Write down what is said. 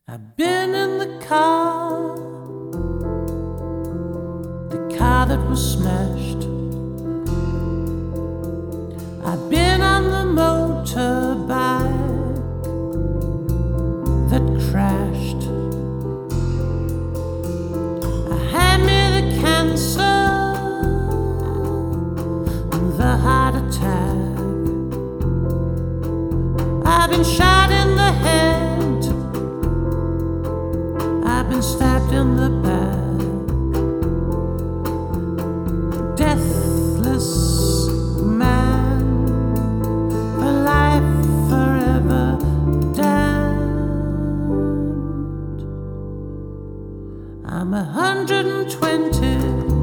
I've been in the car that was smashed. I've been on the motorbike that crashed. I had me the cancer and the heart attack. I've been shot in the head, I've been stabbed in the back. Deathless man, for life forever damned. I'm 120.